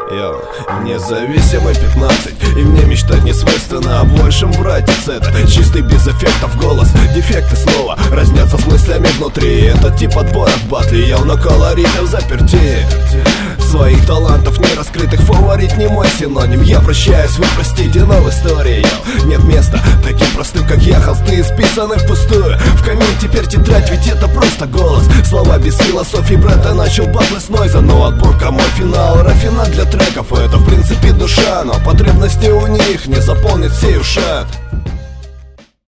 Йо, независимый 15, и мне мечтать не свойственно о большем, братец. Это чистый без эффектов голос, дефекты снова разнятся с мыслями внутри. Этот тип отбора в батле явно колоритов заперти. Своих талантов не раскрытых фаворит не мой синоним. Я прощаюсь, вы простите, но в истории нет места таким простым, как я. Холсты исписаны впустую, в камин теперь тетрадь, ведь это просто голос. Слова без философии, брат, я начал батлы с нойза. Но отборка мой финал, рафинат для треков. Это в принципе душа, но потребности у них не заполнит сей ушат.